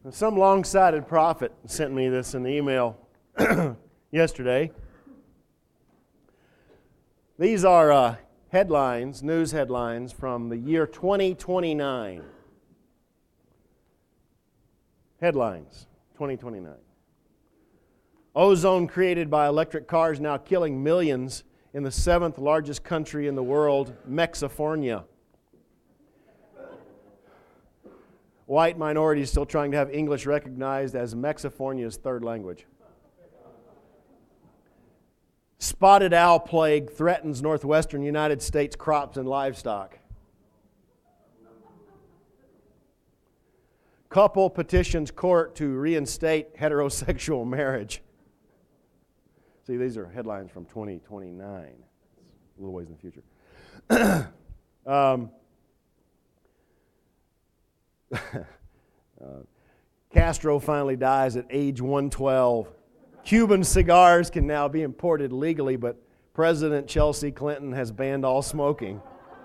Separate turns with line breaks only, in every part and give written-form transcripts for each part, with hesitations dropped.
Some long-sighted prophet sent me this in the email yesterday. These are headlines, news headlines from the year 2029. Headlines, 2029. Ozone created by electric cars now killing millions in the seventh largest country in the world, Mexifornia. White minorities still trying to have English recognized as Mexifornia's third language. Spotted owl plague threatens northwestern United States crops and livestock. Couple petitions court to reinstate heterosexual marriage. See, these are headlines from 2029. It's a little ways in the future. Castro finally dies at age 112. Cuban cigars can now be imported legally, but President Chelsea Clinton has banned all smoking.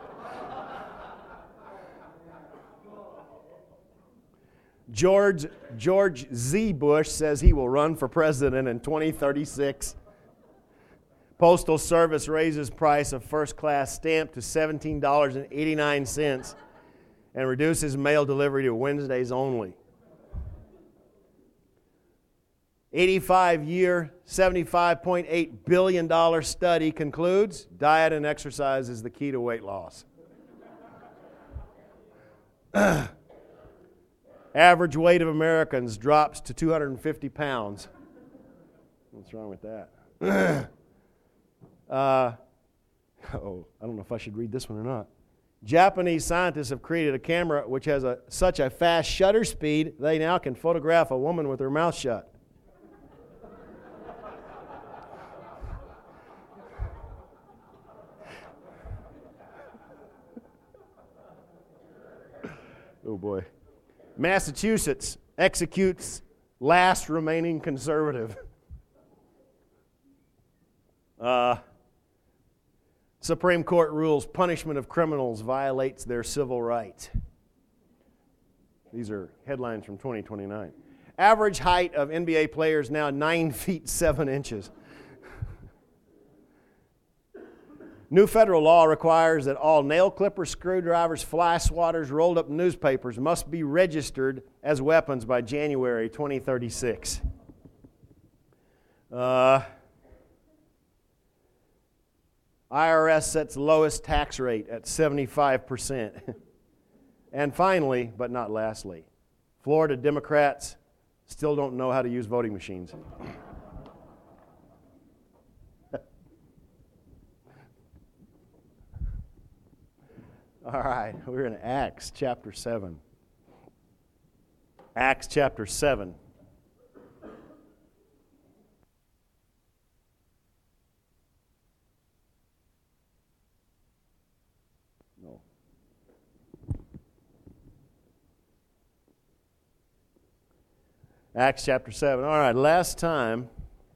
George Z. Bush says he will run for president in 2036. Postal Service raises price of first-class stamp to $17.89 and reduces mail delivery to Wednesdays only. 85-year, $75.8 billion study concludes diet and exercise is the key to weight loss. Average weight of Americans drops to 250 pounds. What's wrong with that? I don't know if I should read this one or not. Japanese scientists have created a camera which has such a fast shutter speed they now can photograph a woman with her mouth shut. Oh boy. Massachusetts executes last remaining conservative. Supreme Court rules punishment of criminals violates their civil rights. These are headlines from 2029. Average height of NBA players now 9 feet 7 inches. New federal law requires that all nail clippers, screwdrivers, fly swatters, rolled up newspapers must be registered as weapons by January 2036. IRS sets lowest tax rate at 75%. And finally, but not lastly, Florida Democrats still don't know how to use voting machines. All right, we're in Acts chapter 7. Acts chapter 7. No. Acts chapter 7. All right, last time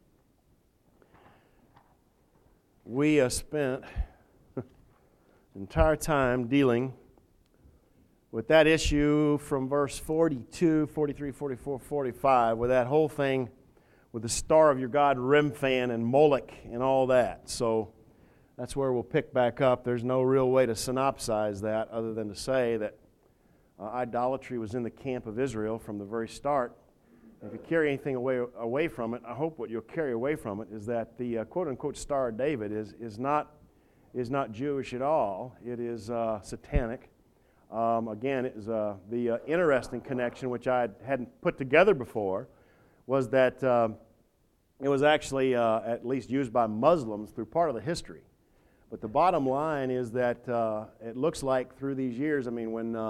we spent entire time dealing with that issue from verse 42, 43, 44, 45, with that whole thing with the star of your God, Remphan, and Moloch, and all that. So that's where we'll pick back up. There's no real way to synopsize that other than to say that idolatry was in the camp of Israel from the very start. If you carry anything away from it, I hope what you'll carry away from it is that the quote-unquote Star of David is not Jewish at all. It is satanic. Again, it is the interesting connection, which I hadn't put together before, was that it was actually at least used by Muslims through part of the history. But the bottom line is that it looks like through these years, I mean, when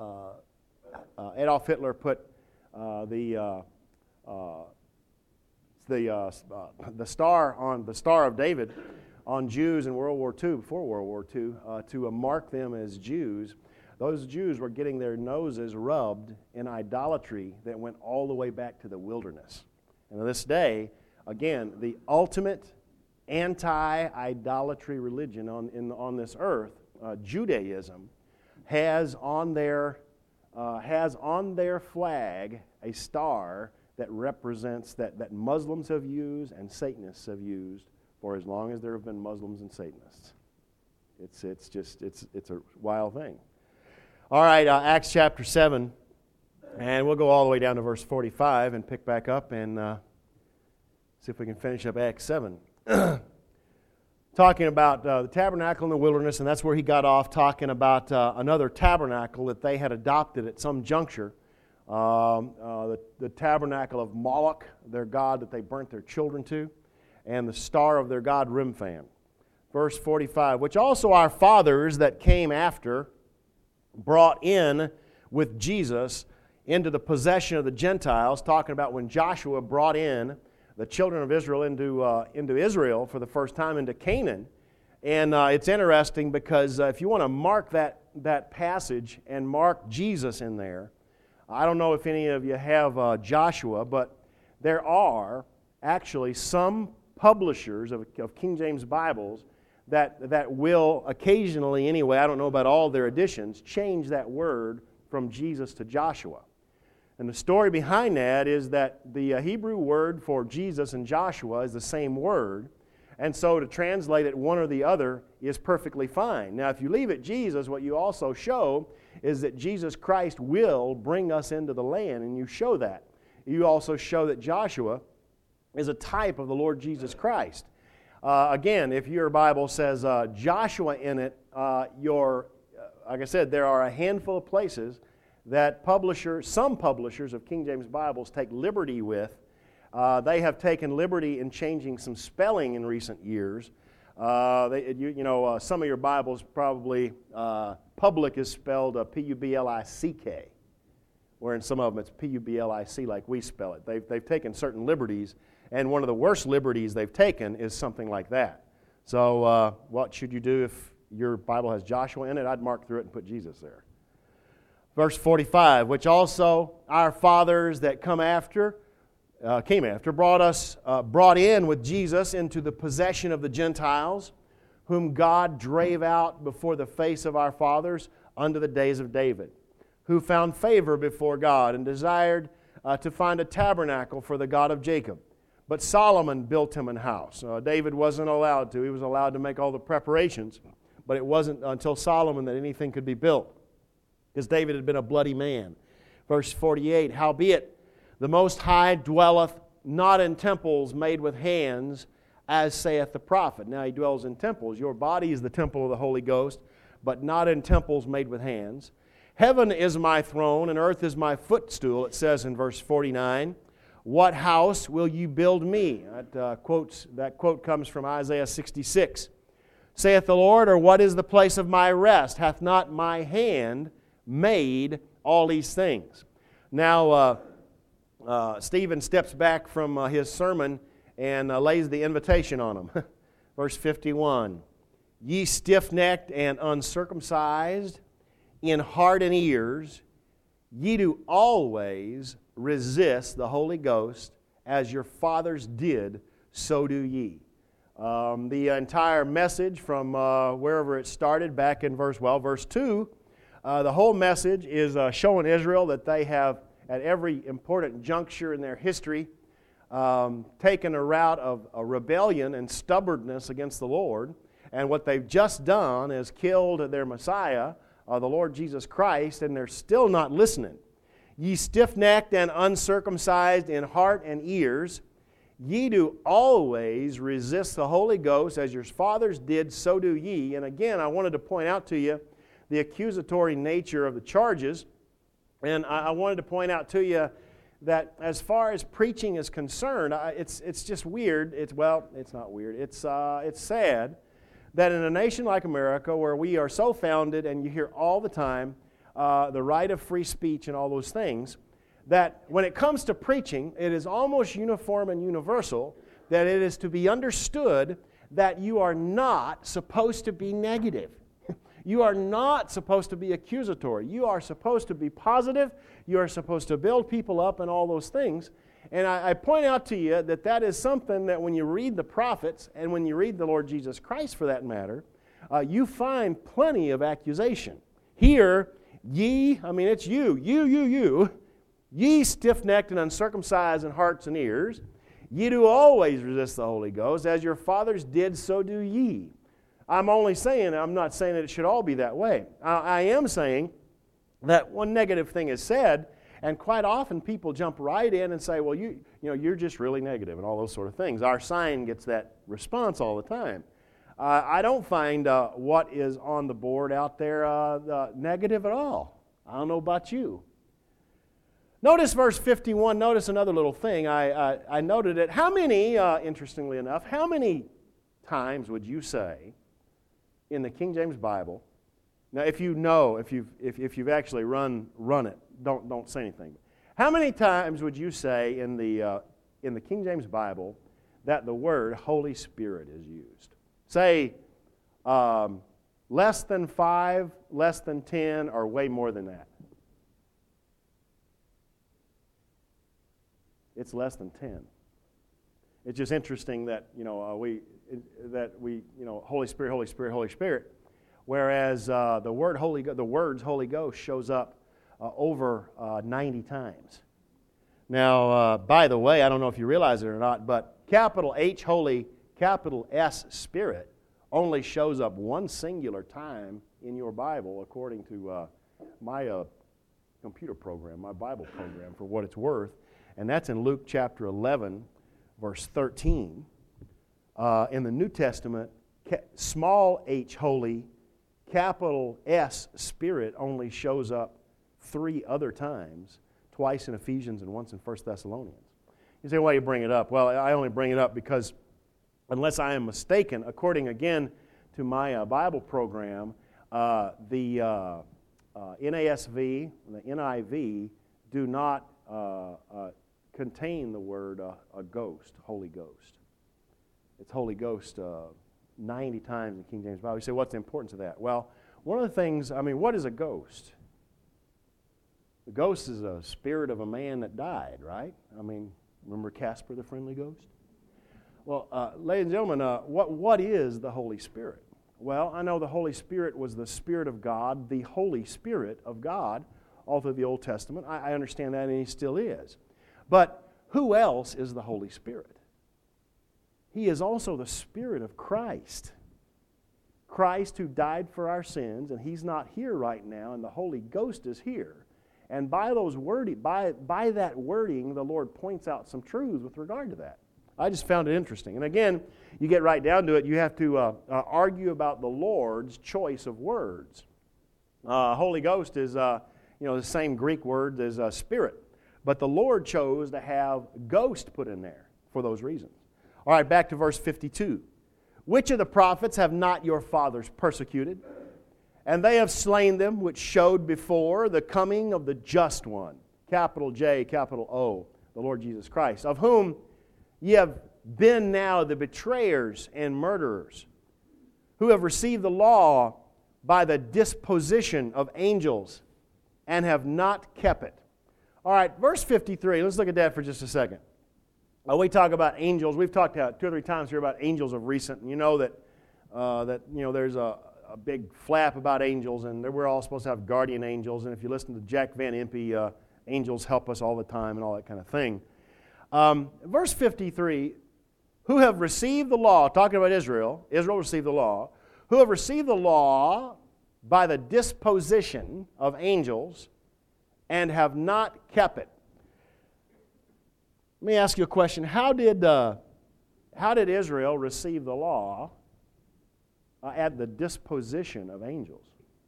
Adolf Hitler put the Star of David on Jews in World War II, before World War II, to mark them as Jews, those Jews were getting their noses rubbed in idolatry that went all the way back to the wilderness. And to this day, again, the ultimate anti-idolatry religion on this earth, Judaism, has on their has on their flag a star that represents that Muslims have used and Satanists have used for as long as there have been Muslims and Satanists. It's a wild thing. All right, Acts chapter 7, and we'll go all the way down to verse 45 and pick back up and see if we can finish up Acts 7. Talking about the tabernacle in the wilderness, and that's where he got off talking about another tabernacle that they had adopted at some juncture. The tabernacle of Moloch, their god that they burnt their children to, and the star of their god Remphan. Verse 45, which also our fathers that came after brought in with Jesus into the possession of the Gentiles, talking about when Joshua brought in the children of Israel into Israel for the first time, into Canaan. And it's interesting because if you want to mark that passage and mark Jesus in there, I don't know if any of you have Joshua, but there are actually some publishers of King James Bibles that will occasionally, anyway, I don't know about all their editions, change that word from Jesus to Joshua. And the story behind that is that the Hebrew word for Jesus and Joshua is the same word, and so to translate it one or the other is perfectly fine. Now, if you leave it Jesus, what you also show is that Jesus Christ will bring us into the land, and you show that. You also show that Joshua is a type of the Lord Jesus Christ. Again, if your Bible says Joshua in it, like I said, there are a handful of places that some publishers of King James Bibles take liberty with. They have taken liberty in changing some spelling in recent years. Some of your Bibles probably, public is spelled P-U-B-L-I-C-K, where in some of them it's P-U-B-L-I-C like we spell it. They've taken certain liberties, and one of the worst liberties they've taken is something like that. So what should you do if your Bible has Joshua in it? I'd mark through it and put Jesus there. Verse 45, which also our fathers that came after, brought in with Jesus into the possession of the Gentiles, whom God drave out before the face of our fathers unto the days of David, who found favor before God and desired to find a tabernacle for the God of Jacob. But Solomon built him an house. David wasn't allowed to. He was allowed to make all the preparations, but it wasn't until Solomon that anything could be built, because David had been a bloody man. Verse 48, howbeit the Most High dwelleth not in temples made with hands, as saith the prophet. Now he dwells in temples. Your body is the temple of the Holy Ghost, but not in temples made with hands. Heaven is my throne, and earth is my footstool, it says in verse 49. What house will you build me? That quote comes from Isaiah 66. Saith the Lord, or what is the place of my rest? Hath not my hand made all these things? Now, Stephen steps back from his sermon and lays the invitation on them. Verse 51, ye stiff-necked and uncircumcised in heart and ears, ye do always resist the Holy Ghost, as your fathers did, so do ye. The entire message from wherever it started back in verse 2, the whole message is showing Israel that they have, at every important juncture in their history, taken a route of a rebellion and stubbornness against the Lord. And what they've just done is killed their Messiah, the Lord Jesus Christ, and they're still not listening. Ye stiff-necked and uncircumcised in heart and ears, ye do always resist the Holy Ghost, as your fathers did, so do ye. And again, I wanted to point out to you the accusatory nature of the charges. And I wanted to point out to you that as far as preaching is concerned, it's just weird. It's not weird. It's sad that in a nation like America, where we are so founded, and you hear all the time the right of free speech and all those things, that when it comes to preaching, it is almost uniform and universal that it is to be understood that you are not supposed to be negative. You are not supposed to be accusatory. You are supposed to be positive. You are supposed to build people up and all those things. And I point out to you that that is something that when you read the prophets, and when you read the Lord Jesus Christ for that matter, you find plenty of accusation. Here, Ye, I mean, it's you, ye stiff-necked and uncircumcised in hearts and ears, ye do always resist the Holy Ghost, as your fathers did, so do ye. I'm not saying that it should all be that way. I am saying that one negative thing is said, and quite often people jump right in and say, well, you're just really negative and all those sort of things. Our sign gets that response all the time. I don't find what is on the board out there negative at all. I don't know about you. Notice verse 51. Notice another little thing. I noted it. How many, interestingly enough, how many times would you say in the King James Bible? Now, if you've actually run it, don't say anything. How many times would you say in the King James Bible that the word Holy Spirit is used? Say less than 5, less than 10, or way more than that. It's less than 10. It's just interesting that Holy Spirit, Holy Spirit, Holy Spirit, whereas the words Holy Ghost shows up over 90 times. Now, by the way, I don't know if you realize it or not, but capital H Holy, capital S Spirit only shows up one singular time in your Bible, according to my computer program, my Bible program, for what it's worth, and that's in Luke chapter 11, verse 13. In the New Testament, small h Holy, capital S Spirit only shows up 3 other times, twice in Ephesians and once in 1 Thessalonians. You say, why do you bring it up? Well, I only bring it up because, unless I am mistaken, according again to my Bible program, the NASV and the NIV do not contain the word a ghost, Holy Ghost. It's Holy Ghost 90 times in the King James Bible. You say, what's the importance of that? Well, one of the things, what is a ghost? The ghost is a spirit of a man that died, right? Remember Casper the Friendly Ghost? Well, ladies and gentlemen, what is the Holy Spirit? Well, I know the Holy Spirit was the Spirit of God, the Holy Spirit of God, all through the Old Testament. I understand that, and He still is. But who else is the Holy Spirit? He is also the Spirit of Christ. Christ who died for our sins, and He's not here right now, and the Holy Ghost is here. And by that wording, the Lord points out some truths with regard to that. I just found it interesting. And again, you get right down to it, you have to argue about the Lord's choice of words. Holy Ghost is the same Greek word as Spirit. But the Lord chose to have ghost put in there for those reasons. All right, back to verse 52. Which of the prophets have not your fathers persecuted? And they have slain them which showed before the coming of the just one, capital J, capital O, the Lord Jesus Christ, of whom ye have been now the betrayers and murderers, who have received the law by the disposition of angels, and have not kept it. All right, verse 53, let's look at that for just a second. We talk about angels. We've talked 2 or 3 times here about angels of recent, and you know that there's a big flap about angels, and we're all supposed to have guardian angels, and if you listen to Jack Van Impe, angels help us all the time and all that kind of thing. Verse 53, who have received the law, talking about Israel received the law, who have received the law by the disposition of angels and have not kept it. Let me ask you a question. How did Israel receive the law at the disposition of angels?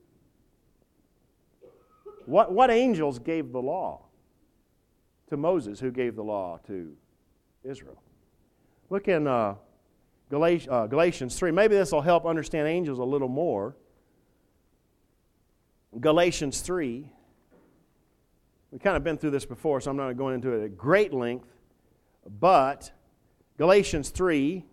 What angels gave the law to Moses, who gave the law to Israel? Look in Galatians 3. Maybe this will help understand angels a little more. Galatians 3. We've kind of been through this before, so I'm not going into it at great length. But Galatians 3.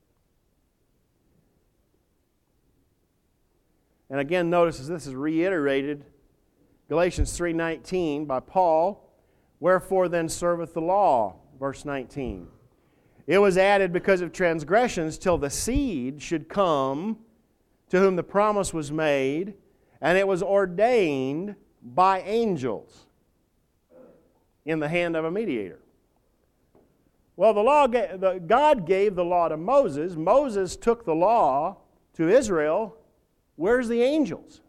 And again, notice this is reiterated. Galatians 3:19 by Paul. Wherefore then serveth the law? Verse 19. It was added because of transgressions till the seed should come to whom the promise was made, and it was ordained by angels in the hand of a mediator. Well, God gave the law to Moses. Moses took the law to Israel. Where's the angels?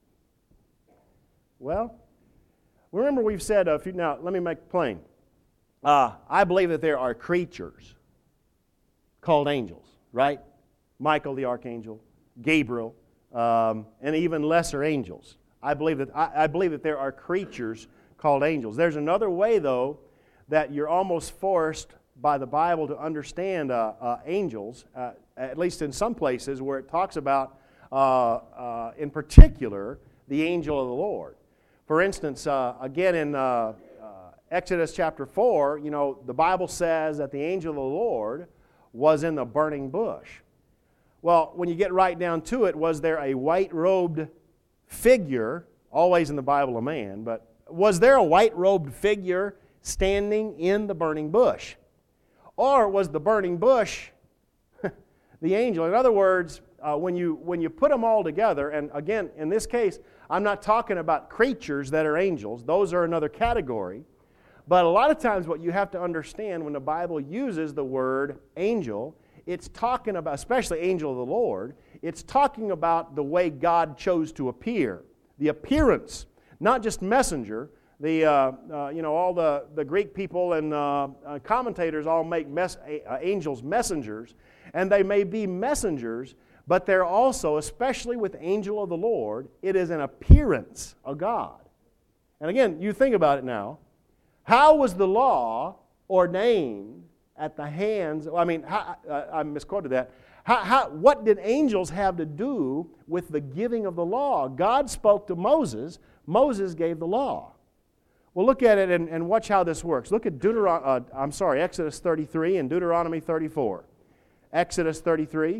Well, remember we've said now let me make it plain. I believe that there are creatures called angels, right? Michael the archangel, Gabriel, and even lesser angels. I believe that there are creatures called angels. There's another way, though, that you're almost forced by the Bible to understand angels, at least in some places where it talks about, in particular, the angel of the Lord. For instance, again in Exodus chapter 4, the Bible says that the angel of the Lord was in the burning bush. Well, when you get right down to it, was there a white-robed figure, always in the Bible a man, but was there a white-robed figure standing in the burning bush? Or was the burning bush the angel? In other words, when you put them all together, and again, in this case, I'm not talking about creatures that are angels. Those are another category. But a lot of times what you have to understand when the Bible uses the word angel, it's talking about, especially angel of the Lord, it's talking about the way God chose to appear. The appearance, not just messenger. All the Greek people and commentators all make angels messengers, and they may be messengers, but they're also, especially with angel of the Lord, it is an appearance of God. And again, you think about it now. How was the law ordained at the hands? I misquoted that. What did angels have to do with the giving of the law? God spoke to Moses. Moses gave the law. Well, look at it and watch how this works. Look at Exodus 33 and Deuteronomy 34. Exodus 33.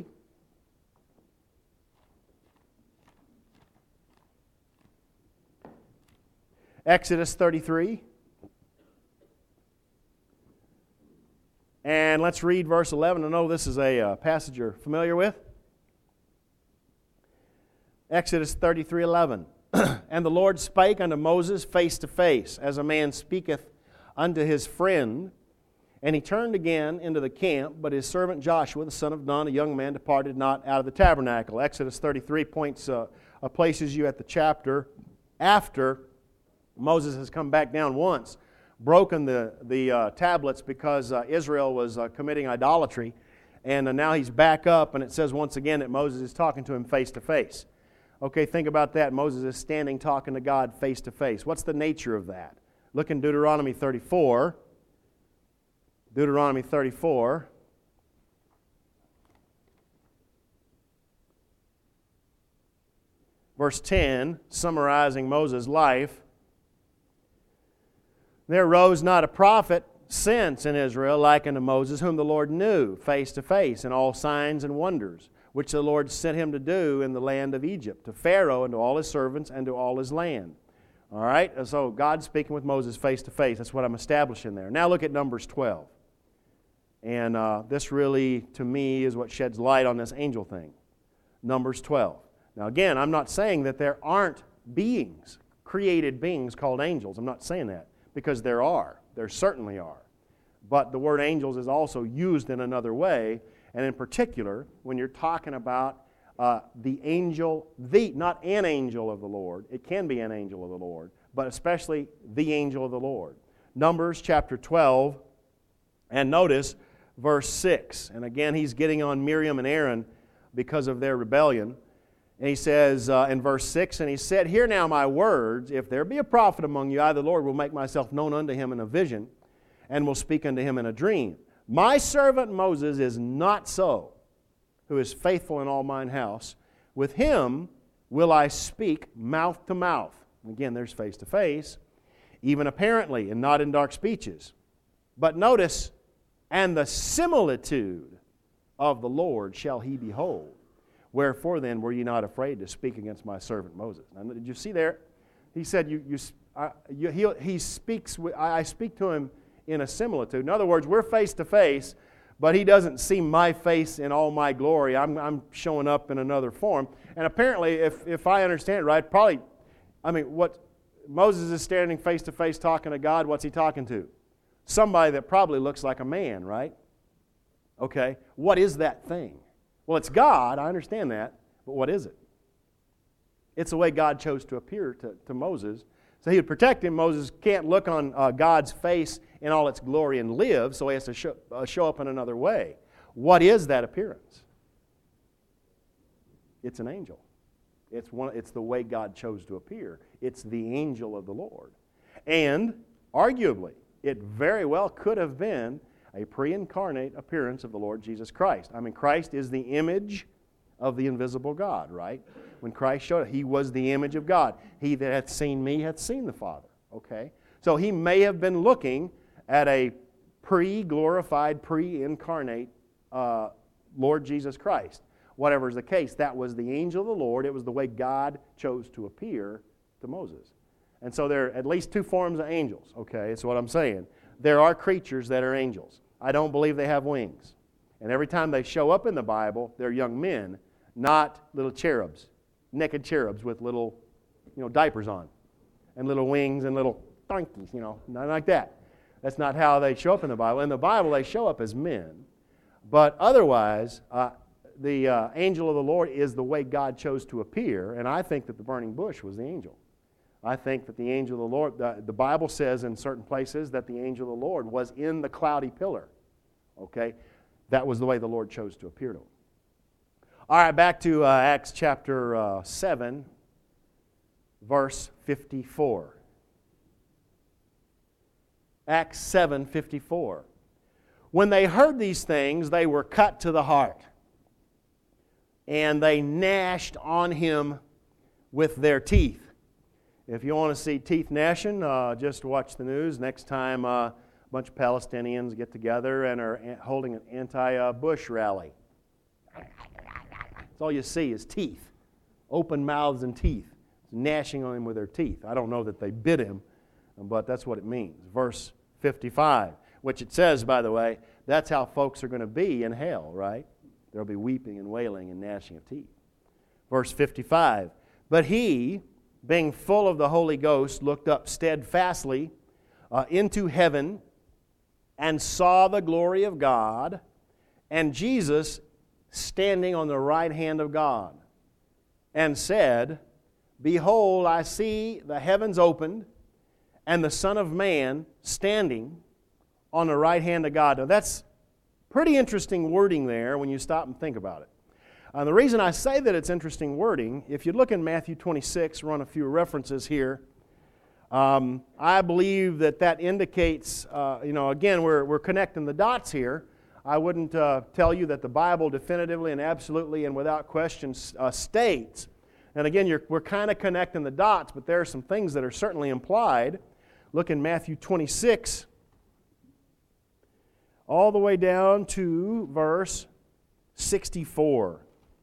Exodus 33. And let's read verse 11. I know this is a passage you're familiar with. Exodus 33:11. And the Lord spake unto Moses face to face, as a man speaketh unto his friend. And he turned again into the camp, but his servant Joshua, the son of Nun, a young man, departed not out of the tabernacle. Exodus 33 places you at the chapter after Moses has come back down once, broken the tablets because Israel was committing idolatry, and now he's back up, and it says once again that Moses is talking to him face to face. Okay, think about that. Moses is standing talking to God face to face. What's the nature of that? Look in Deuteronomy 34. Deuteronomy 34. Verse 10, summarizing Moses' life. There arose not a prophet since in Israel like unto Moses, whom the Lord knew face to face, in all signs and wonders, which the Lord sent him to do in the land of Egypt, to Pharaoh and to all his servants and to all his land. All right, so God's speaking with Moses face to face. That's what I'm establishing there. Now look at Numbers 12. And this really, to me, is what sheds light on this angel thing. Numbers 12. Now again, I'm not saying that there aren't beings, created beings called angels. I'm not saying that, because there are. There certainly are. But the word angels is also used in another way, and in particular, when you're talking about the angel, not an angel of the Lord, it can be an angel of the Lord, but especially the angel of the Lord. Numbers chapter 12, and notice verse 6. And again, he's getting on Miriam and Aaron because of their rebellion. And he says in verse 6, and he said, Hear now my words, if there be a prophet among you, I the Lord will make myself known unto him in a vision, and will speak unto him in a dream. My servant Moses is not so, who is faithful in all mine house. With him will I speak mouth to mouth. Again, there's face to face, even apparently, and not in dark speeches. But notice, and the similitude of the Lord shall he behold. Wherefore then were ye not afraid to speak against my servant Moses? Now, did you see there? He said, he speaks. I speak to him in a similitude. In other words, we're face to face, but he doesn't see my face in all my glory. I'm showing up in another form. And apparently, if I understand it right, Moses is standing face to face talking to God. What's he talking to? Somebody that probably looks like a man, right? Okay, what is that thing? Well, it's God, I understand that, but what is it? It's the way God chose to appear to Moses. So he would protect him. Moses can't look on God's face in all its glory and live, so he has to show up in another way. What is that appearance? It's an angel. It's the way God chose to appear. It's the angel of the Lord. And, arguably, it very well could have been a pre-incarnate appearance of the Lord Jesus Christ. I mean, Christ is the image of the invisible God, right? When Christ showed it, He was the image of God. He that hath seen me hath seen the Father, okay? So He may have been looking at a pre-glorified, pre-incarnate Lord Jesus Christ. Whatever is the case, that was the angel of the Lord. It was the way God chose to appear to Moses. And so there are at least two forms of angels, okay? That's what I'm saying. There are creatures that are angels. I don't believe they have wings. And every time they show up in the Bible, they're young men, not little cherubs, naked cherubs with little, diapers on, and little wings and little donkeys, nothing like that. That's not how they show up in the Bible. In the Bible, they show up as men. But otherwise, the angel of the Lord is the way God chose to appear, and I think that the burning bush was the angel. I think that the angel of the Lord, the Bible says in certain places that the angel of the Lord was in the cloudy pillar. Okay? That was the way the Lord chose to appear to him. All right, back to Acts chapter 7, verse 54. Acts 7:54. When they heard these things, they were cut to the heart, and they gnashed on him with their teeth. If you want to see teeth gnashing, just watch the news. Next time a bunch of Palestinians get together and are holding an anti-Bush rally. That's all you see is teeth. Open mouths and teeth. Gnashing on him with their teeth. I don't know that they bit him, but that's what it means. Verse 55, which it says, by the way, that's how folks are going to be in hell, right? There'll be weeping and wailing and gnashing of teeth. Verse 55, but he, being full of the Holy Ghost, looked up steadfastly into heaven and saw the glory of God and Jesus standing on the right hand of God, and said, behold, I see the heavens opened and the Son of Man standing on the right hand of God. Now that's pretty interesting wording there when you stop and think about it. The reason I say that it's interesting wording, if you look in Matthew 26, run a few references here, I believe that indicates, again, we're connecting the dots here. I wouldn't tell you that the Bible definitively and absolutely and without question states. And again, we're kind of connecting the dots, but there are some things that are certainly implied. Look in Matthew 26, all the way down to verse 64.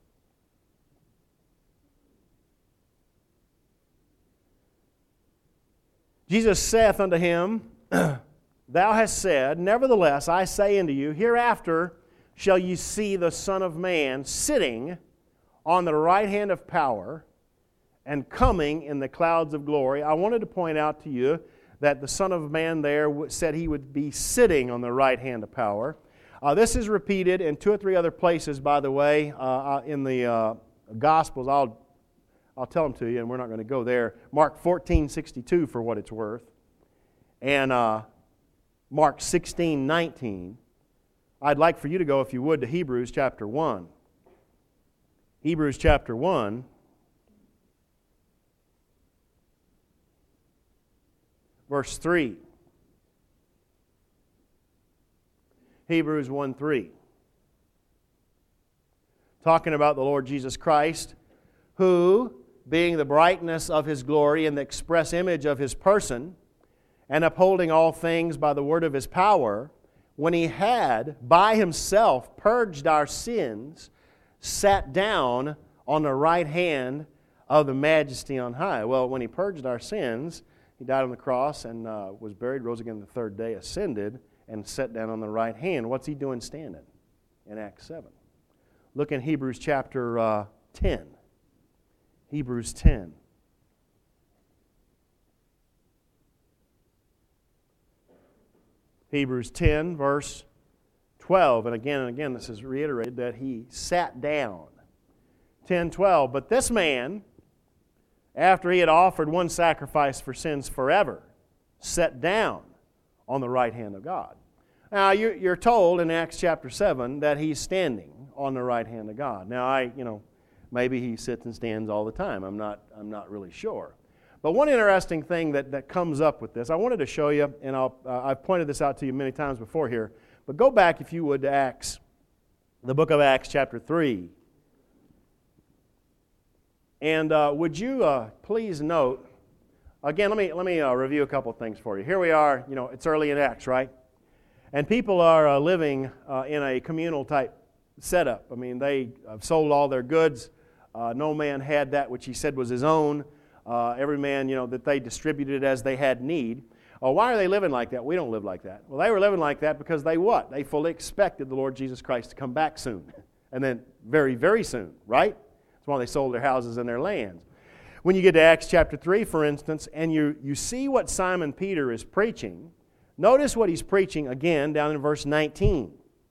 Jesus saith unto him, thou hast said, nevertheless, I say unto you, hereafter shall ye see the Son of Man sitting on the right hand of power and coming in the clouds of glory. I wanted to point out to you that the Son of Man there said He would be sitting on the right hand of power. This is repeated in 2 or 3 other places, by the way, in the Gospels. I'll tell them to you, and we're not going to go there. Mark 14:62 for what it's worth. And Mark 16:19. I'd like for you to go, if you would, to Hebrews chapter 1. Hebrews chapter 1. Verse 3. Hebrews 1:3. Talking about the Lord Jesus Christ, who, being the brightness of His glory and the express image of His person, and upholding all things by the word of His power, when He had by Himself purged our sins, sat down on the right hand of the Majesty on high. Well, when He purged our sins, He died on the cross and was buried, rose again the third day, ascended, and sat down on the right hand. What's He doing standing in Acts 7? Look in Hebrews chapter 10. Hebrews 10. Hebrews 10, verse 12. And again, this is reiterated that he sat down. 10:12. But this man, after he had offered one sacrifice for sins forever, sat down on the right hand of God. Now, you're told in Acts chapter 7 that he's standing on the right hand of God. Now, maybe he sits and stands all the time. I'm not really sure. But one interesting thing that comes up with this, I wanted to show you, and I've pointed this out to you many times before here, but go back, if you would, to Acts, the book of Acts chapter 3. And would you please note, again, let me review a couple of things for you. Here we are, it's early in Acts, right? And people are living in a communal type setup. I mean, they have sold all their goods. No man had that which he said was his own. Every man, that they distributed as they had need. Why are they living like that? We don't live like that. Well, they were living like that because they what? They fully expected the Lord Jesus Christ to come back soon. And then very, very soon, right? That's why they sold their houses and their lands. When you get to Acts chapter 3, for instance, and you see what Simon Peter is preaching, notice what he's preaching again down in verse 19.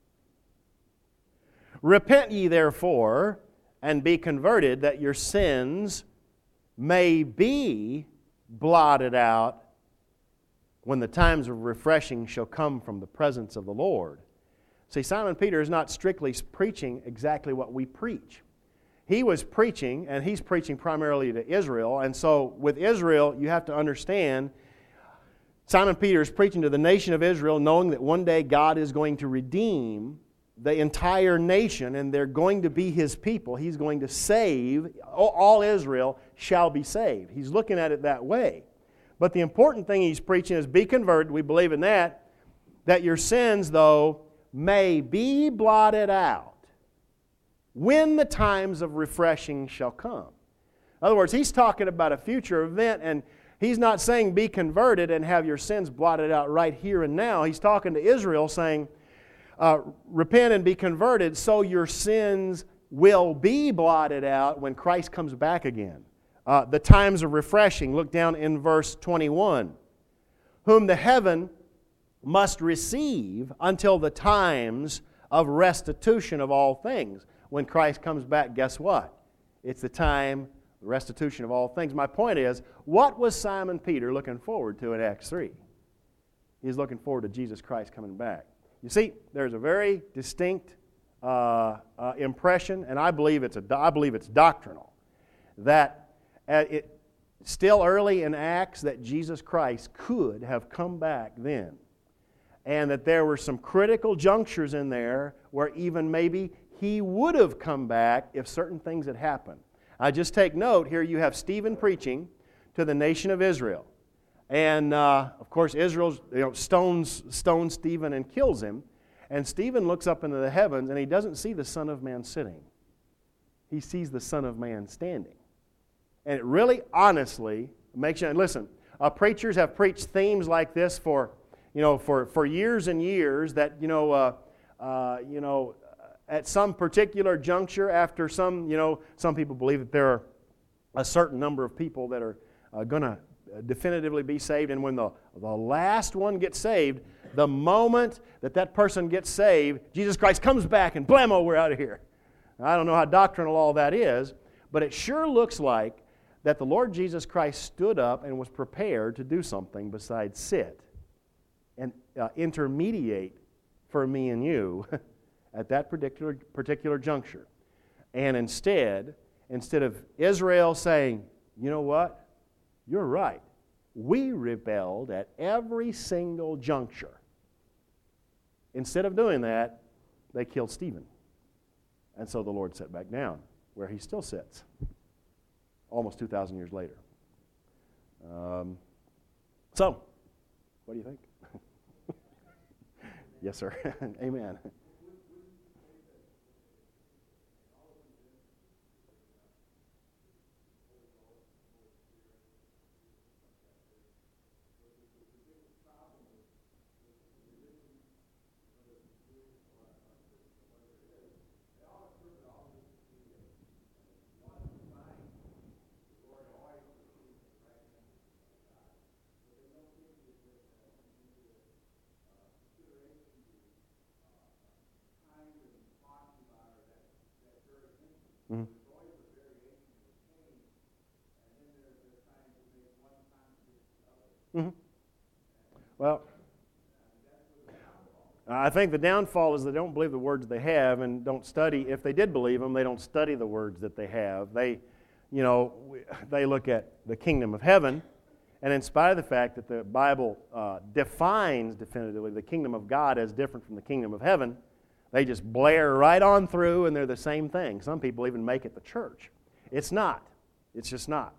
Repent ye therefore, and be converted, that your sins may be blotted out when the times of refreshing shall come from the presence of the Lord. See, Simon Peter is not strictly preaching exactly what we preach. He was preaching, and he's preaching primarily to Israel, and so with Israel, you have to understand, Simon Peter is preaching to the nation of Israel, knowing that one day God is going to redeem the entire nation, and they're going to be His people. He's going to save, all Israel shall be saved. He's looking at it that way. But the important thing he's preaching is be converted, we believe in that your sins, though, may be blotted out when the times of refreshing shall come. In other words, he's talking about a future event, and he's not saying be converted and have your sins blotted out right here and now. He's talking to Israel saying, repent and be converted so your sins will be blotted out when Christ comes back again. The times of refreshing, look down in verse 21. Whom the heaven must receive until the times of restitution of all things. When Christ comes back, guess what? It's the time, restitution of all things. My point is, what was Simon Peter looking forward to in Acts 3? He's looking forward to Jesus Christ coming back. You see, there's a very distinct impression, and I believe it's doctrinal, that still early in Acts that Jesus Christ could have come back then, and that there were some critical junctures in there where even maybe He would have come back if certain things had happened. I just take note, here you have Stephen preaching to the nation of Israel. And, of course, Israel stones Stephen and kills him. And Stephen looks up into the heavens, and he doesn't see the Son of Man sitting. He sees the Son of Man standing. And it really, honestly, makes you... And listen, preachers have preached themes like this for years and years, that, at some particular juncture, after some people believe that there are a certain number of people that are going to definitively be saved, and when the last one gets saved, the moment that person gets saved, Jesus Christ comes back and blammo, we're out of here. I don't know how doctrinal all that is, but it sure looks like that the Lord Jesus Christ stood up and was prepared to do something besides sit and intermediate for me and you at that particular juncture. And instead of Israel saying, you know what? You're right. We rebelled at every single juncture. Instead of doing that, they killed Stephen. And so the Lord sat back down, where He still sits, almost 2,000 years later. So, what do you think? Yes, sir. Amen. Mhm. Mhm. Well, I think the downfall is they don't believe the words they have and don't study. If they did believe them, they don't study the words that they have. They look at the kingdom of heaven, and in spite of the fact that the Bible defines definitively the kingdom of God as different from the kingdom of heaven, they just blare right on through, and they're the same thing. Some people even make it the church. It's not. It's just not.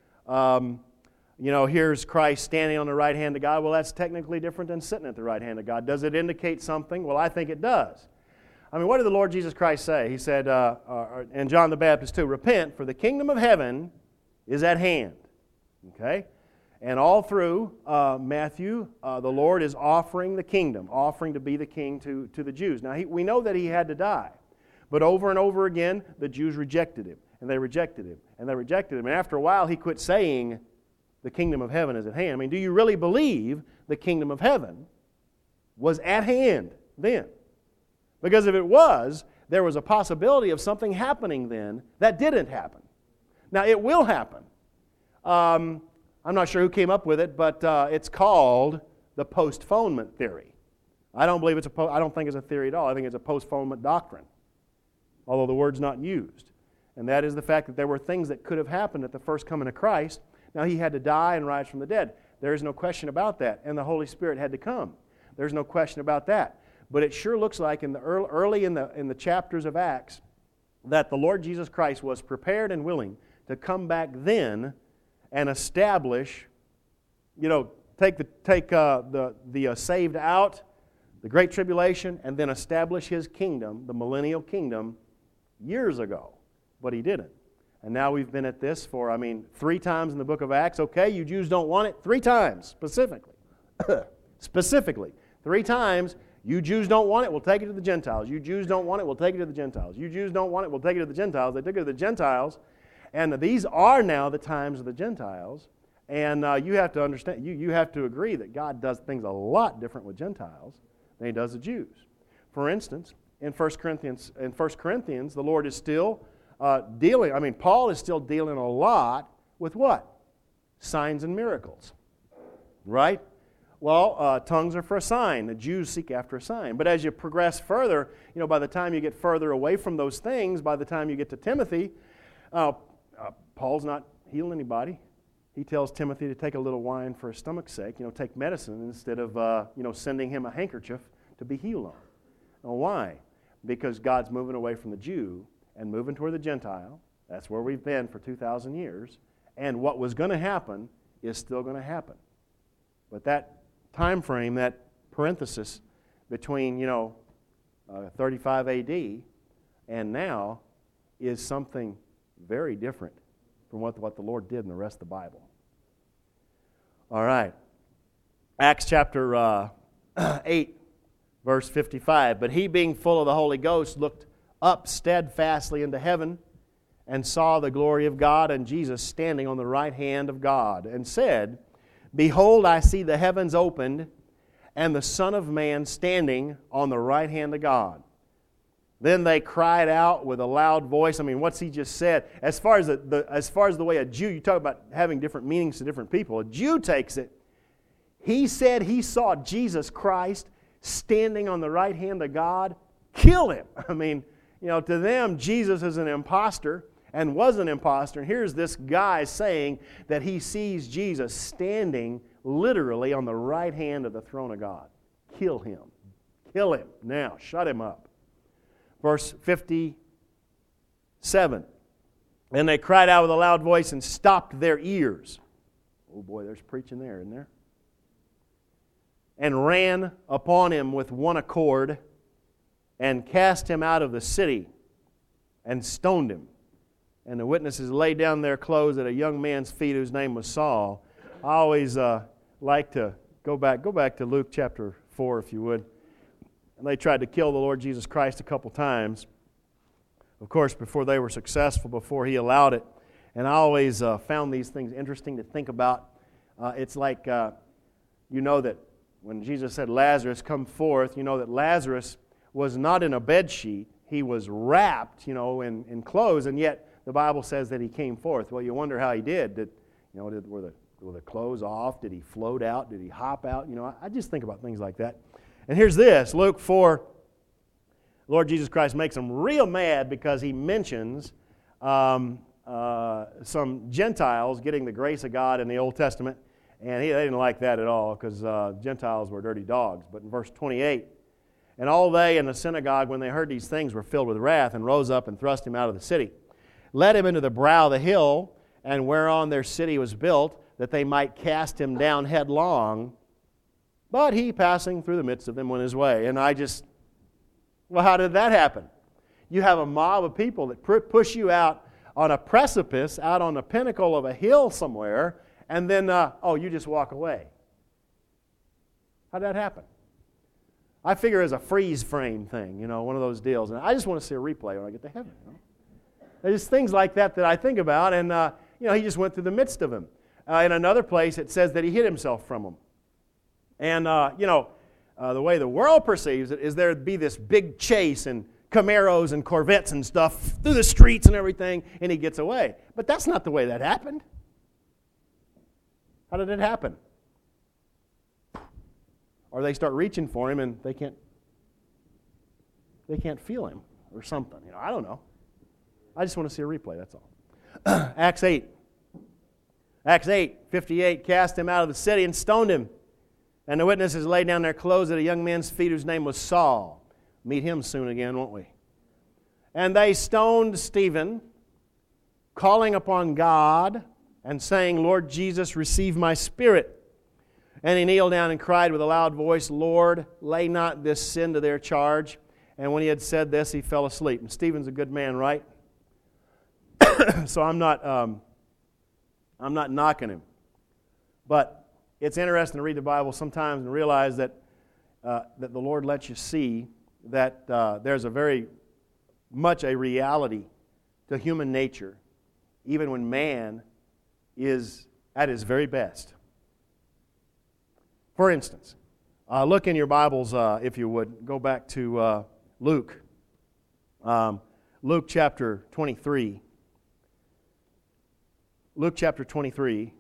Here's Christ standing on the right hand of God. Well, that's technically different than sitting at the right hand of God. Does it indicate something? Well, I think it does. I mean, what did the Lord Jesus Christ say? He said, and John the Baptist too, repent, for the kingdom of heaven is at hand. Okay? And all through Matthew, the Lord is offering the kingdom, offering to be the king to the Jews. Now, we know that he had to die. But over and over again, the Jews rejected him. And they rejected him. And they rejected him. And after a while, he quit saying, the kingdom of heaven is at hand. I mean, do you really believe the kingdom of heaven was at hand then? Because if it was, there was a possibility of something happening then that didn't happen. Now, it will happen. I'm not sure who came up with it, but it's called the postponement theory. I don't think it's a theory at all. I think it's a postponement doctrine, although the word's not used. And that is the fact that there were things that could have happened at the first coming of Christ. Now, he had to die and rise from the dead. There is no question about that. And the Holy Spirit had to come. There's no question about that. But it sure looks like in the early in the chapters of Acts that the Lord Jesus Christ was prepared and willing to come back then and establish, take the saved out, the Great Tribulation, and then establish His kingdom, the millennial kingdom, years ago. But He didn't. And now we've been at this for, 3 times in the book of Acts. Okay, you Jews don't want it. 3 times, specifically. Specifically. 3 times, you Jews don't want it, we'll take it to the Gentiles. You Jews don't want it, we'll take it to the Gentiles. You Jews don't want it, we'll take it to the Gentiles. They took it to the Gentiles. And these are now the times of the Gentiles. And you have to understand, you have to agree that God does things a lot different with Gentiles than He does the Jews. For instance, in 1 Corinthians, the Lord is still Paul is still dealing a lot with what? Signs and miracles. Right? Well, tongues are for a sign. The Jews seek after a sign. But as you progress further, by the time you get further away from those things, by the time you get to Timothy, Paul's not healing anybody. He tells Timothy to take a little wine for his stomach's sake, take medicine instead of, sending him a handkerchief to be healed on. Now, why? Because God's moving away from the Jew and moving toward the Gentile. That's where we've been for 2,000 years. And what was going to happen is still going to happen. But that time frame, that parenthesis between, 35 A.D. and now is something very different from what the Lord did in the rest of the Bible. All right. Acts chapter 8, verse 55. But he, being full of the Holy Ghost, looked up steadfastly into heaven and saw the glory of God and Jesus standing on the right hand of God, and said, Behold, I see the heavens opened and the Son of Man standing on the right hand of God. Then they cried out with a loud voice. What's he just said? As far as the way a Jew, you talk about having different meanings to different people. A Jew takes it. He said he saw Jesus Christ standing on the right hand of God. Kill him. To them, Jesus is an imposter and was an imposter. And here's this guy saying that he sees Jesus standing literally on the right hand of the throne of God. Kill him. Kill him. Now, shut him up. Verse 57. And they cried out with a loud voice and stopped their ears. Oh boy, there's preaching there, isn't there? And ran upon him with one accord, and cast him out of the city, and stoned him. And the witnesses laid down their clothes at a young man's feet whose name was Saul. I always like to go back to Luke chapter 4, if you would. And they tried to kill the Lord Jesus Christ a couple times. Of course, before they were successful, before He allowed it. And I always found these things interesting to think about. It's like, that when Jesus said, Lazarus, come forth, that Lazarus was not in a bed sheet. he was wrapped, in clothes, and yet the Bible says that he came forth. Well, you wonder how he did. Were the clothes off? Did he float out? Did he hop out? I just think about things like that. And here's this, Luke 4, Lord Jesus Christ makes him real mad because he mentions some Gentiles getting the grace of God in the Old Testament, and they didn't like that at all because Gentiles were dirty dogs. But in verse 28, and all they in the synagogue, when they heard these things, were filled with wrath, and rose up and thrust him out of the city, led him into the brow of the hill, and whereon their city was built, that they might cast him down headlong. But he, passing through the midst of them, went his way. And well, how did that happen? You have a mob of people that push you out on a precipice, out on the pinnacle of a hill somewhere, and then, you just walk away. How did that happen? I figure as a freeze frame thing, one of those deals. And I just want to see a replay when I get to heaven. There's things like that I think about, and, he just went through the midst of them. In another place, it says that he hid himself from them. And, the way the world perceives it is there'd be this big chase and Camaros and Corvettes and stuff through the streets and everything, and he gets away. But that's not the way that happened. How did it happen? Or they start reaching for him and they can't feel him or something. I don't know. I just want to see a replay, that's all. Acts 8:58, cast him out of the city and stoned him. And the witnesses laid down their clothes at a young man's feet whose name was Saul. Meet him soon again, won't we? And they stoned Stephen, calling upon God and saying, Lord Jesus, receive my spirit. And he kneeled down and cried with a loud voice, Lord, lay not this sin to their charge. And when he had said this, he fell asleep. And Stephen's a good man, right? So I'm not knocking him. But it's interesting to read the Bible sometimes and realize that the Lord lets you see that there's a very much a reality to human nature, even when man is at his very best. For instance, look in your Bibles, if you would. Go back to Luke. Luke chapter 23. Luke chapter 23.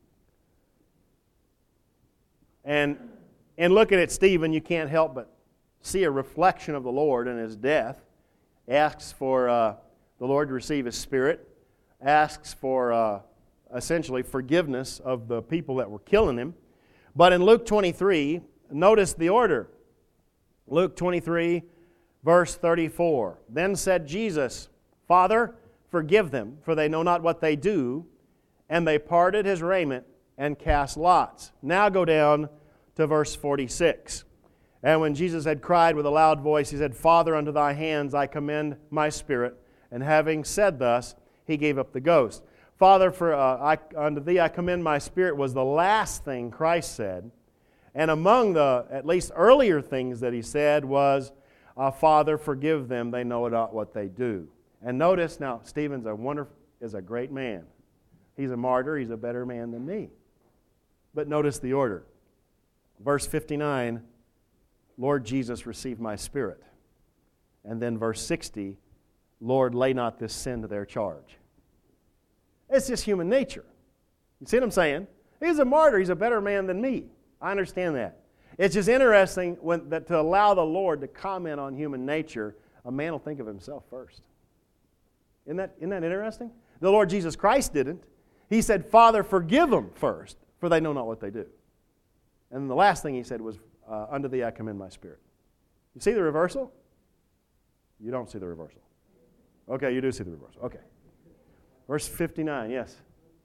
And in looking at Stephen, you can't help but see a reflection of the Lord in his death. Asks for the Lord to receive his spirit. Asks for essentially forgiveness of the people that were killing him. But in Luke 23, notice the order. Luke 23, verse 34. Then said Jesus, Father, forgive them, for they know not what they do. And they parted his raiment and cast lots. Now go down to verse 46. And when Jesus had cried with a loud voice, he said, Father, unto thy hands I commend my spirit. And having said thus, he gave up the ghost. Father, unto thee I commend my spirit was the last thing Christ said. And among the, at least earlier things that he said was, Father, forgive them, they know not what they do. And notice now, Stephen's is a great man. He's a martyr, he's a better man than me. But notice the order. Verse 59, Lord Jesus, receive my spirit. And then verse 60, Lord, lay not this sin to their charge. It's just human nature. You see what I'm saying? He's a martyr. He's a better man than me. I understand that. It's just interesting that to allow the Lord to comment on human nature, a man will think of himself first. Isn't that interesting? The Lord Jesus Christ didn't. He said, Father, forgive them first, for they know not what they do. And then the last thing he said was, unto thee I commend my spirit. You see the reversal? You don't see the reversal. Okay, you do see the reversal. Okay. Verse 59, yes.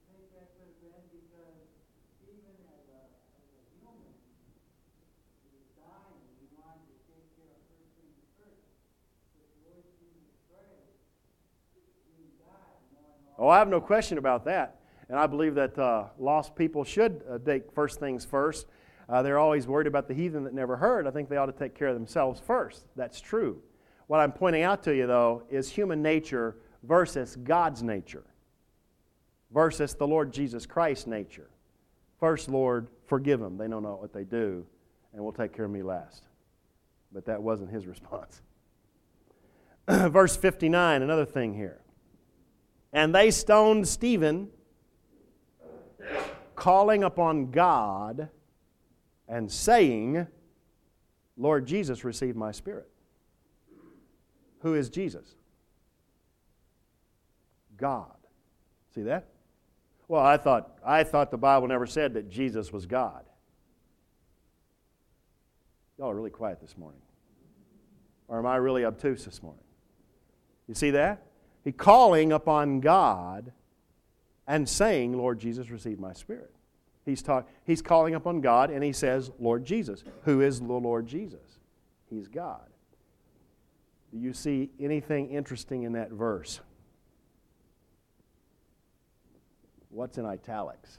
Oh, I have no question about that. And I believe that lost people should take first things first. They're always worried about the heathen that never heard. I think they ought to take care of themselves first. That's true. What I'm pointing out to you, though, is human nature versus God's nature versus the Lord Jesus Christ's nature. First, Lord, forgive them. They know not what they do, and will take care of me last. But that wasn't his response. Verse 59, another thing here. And they stoned Stephen, calling upon God and saying, Lord Jesus, receive my spirit. Who is Jesus? God. See that? Well, I thought the Bible never said that Jesus was God. Y'all are really quiet this morning. Or am I really obtuse this morning? You see that? He's calling upon God and saying, Lord Jesus, receive my spirit. He's calling upon God and he says, Lord Jesus. Who is the Lord Jesus? He's God. Do you see anything interesting in that verse? What's in italics?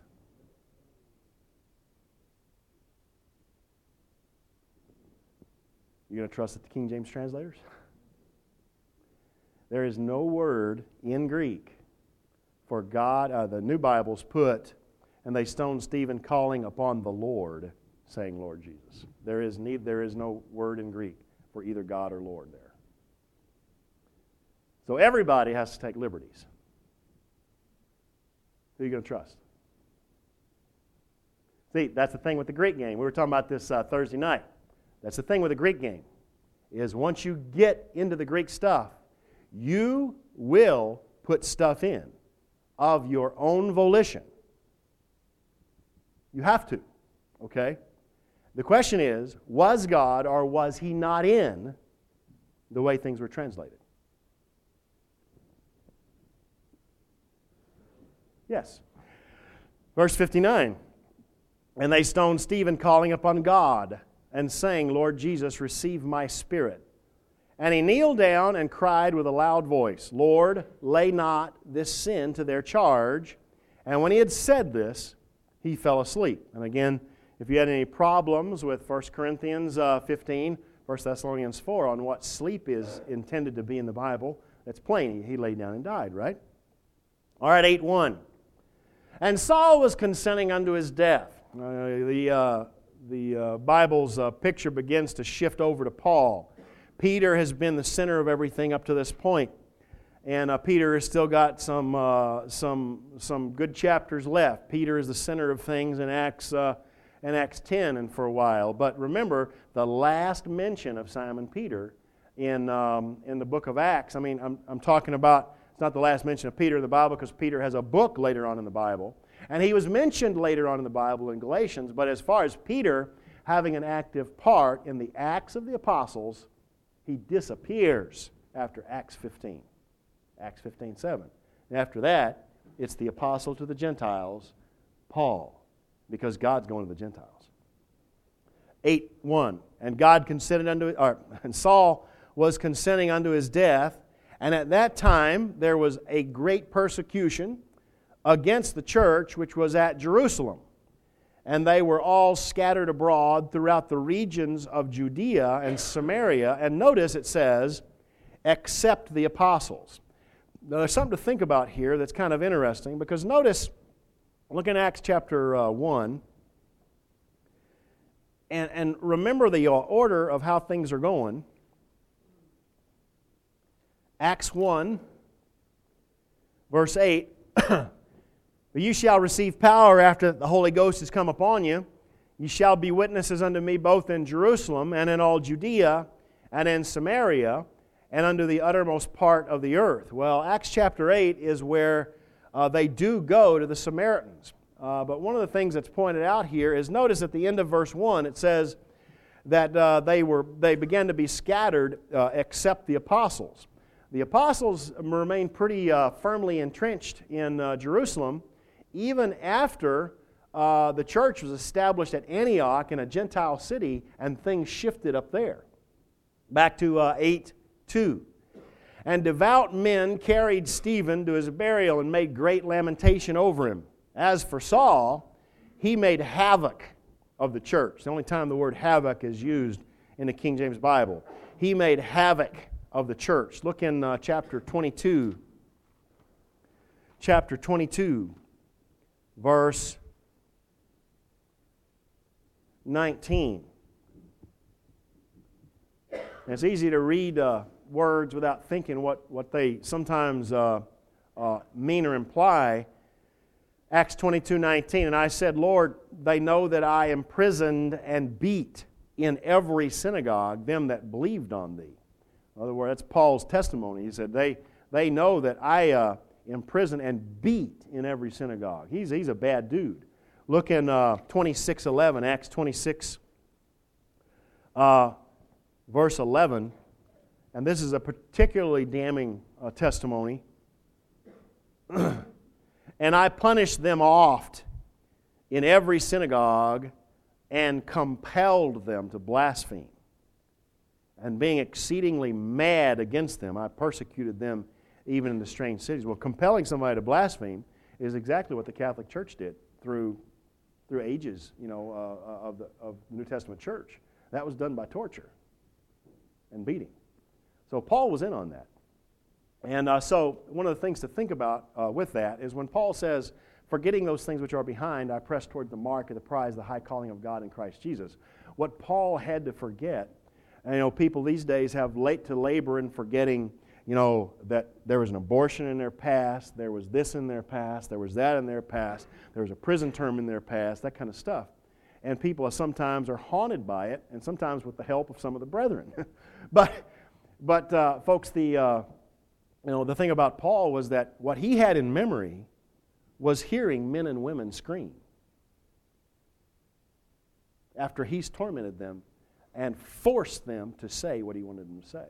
You going to trust the King James translators? There is no word in Greek for God. The New Bibles put, and they stoned Stephen calling upon the Lord, saying, Lord Jesus. There is no word in Greek for either God or Lord there. So everybody has to take liberties. Who are you going to trust? See, that's the thing with the Greek game. We were talking about this Thursday night. That's the thing with the Greek game, is once you get into the Greek stuff, you will put stuff in of your own volition. You have to, okay? The question is, was God or was He not in the way things were translated? Yes. Verse 59, and they stoned Stephen, calling upon God and saying, Lord Jesus, receive my spirit. And he kneeled down and cried with a loud voice, Lord, lay not this sin to their charge. And when he had said this, he fell asleep. And again, if you had any problems with 1 Corinthians 15, 1 Thessalonians 4 on what sleep is intended to be in the Bible, that's plain. He laid down and died, right? All right, 8:1. And Saul was consenting unto his death. The Bible's picture begins to shift over to Paul. Peter has been the center of everything up to this point, and Peter has still got some good chapters left. Peter is the center of things in Acts 10 and for a while. But remember, the last mention of Simon Peter in the book of Acts. I mean, I'm talking about. It's not the last mention of Peter in the Bible because Peter has a book later on in the Bible. And he was mentioned later on in the Bible in Galatians. But as far as Peter having an active part in the Acts of the Apostles, he disappears after Acts 15. Acts 15:7. And after that, it's the apostle to the Gentiles, Paul, because God's going to the Gentiles. 8:1. And Saul was consenting unto his death. And at that time, there was a great persecution against the church, which was at Jerusalem. And they were all scattered abroad throughout the regions of Judea and Samaria. And notice it says, except the apostles. Now, there's something to think about here that's kind of interesting, because notice, look in Acts chapter 1, and remember the order of how things are going. Acts 1, verse 8, But you shall receive power after the Holy Ghost has come upon you. You shall be witnesses unto me both in Jerusalem and in all Judea and in Samaria and unto the uttermost part of the earth. Well, Acts chapter 8 is where they do go to the Samaritans. But one of the things that's pointed out here is, notice at the end of verse 1, it says that they began to be scattered except the apostles. The apostles remained pretty firmly entrenched in Jerusalem, even after the church was established at Antioch in a Gentile city, and things shifted up there. Back to 8:2. And devout men carried Stephen to his burial and made great lamentation over him. As for Saul, he made havoc of the church. The only time the word havoc is used in the King James Bible. He made havoc of the church. Look in chapter 22. Chapter 22, verse 19. And it's easy to read words without thinking what they sometimes mean or imply. Acts 22:19, and I said, Lord, they know that I imprisoned and beat in every synagogue them that believed on Thee. In other words, that's Paul's testimony. He said, they know that I imprisoned and beat in every synagogue. He's a bad dude. Look in 26:11, Acts 26, verse 11, and this is a particularly damning testimony. And I punished them oft in every synagogue and compelled them to blaspheme. And being exceedingly mad against them, I persecuted them even in the strange cities. Well, compelling somebody to blaspheme is exactly what the Catholic Church did through ages, of the New Testament church. That was done by torture and beating. So Paul was in on that. And so one of the things to think about with that is when Paul says, forgetting those things which are behind, I press toward the mark of the prize, the high calling of God in Christ Jesus. What Paul had to forget, and people these days have late to labor in forgetting, that there was an abortion in their past, there was this in their past, there was that in their past, there was a prison term in their past, that kind of stuff. And people sometimes are haunted by it, and sometimes with the help of some of the brethren. But folks, the thing about Paul was that what he had in memory was hearing men and women scream after he's tormented them and forced them to say what he wanted them to say.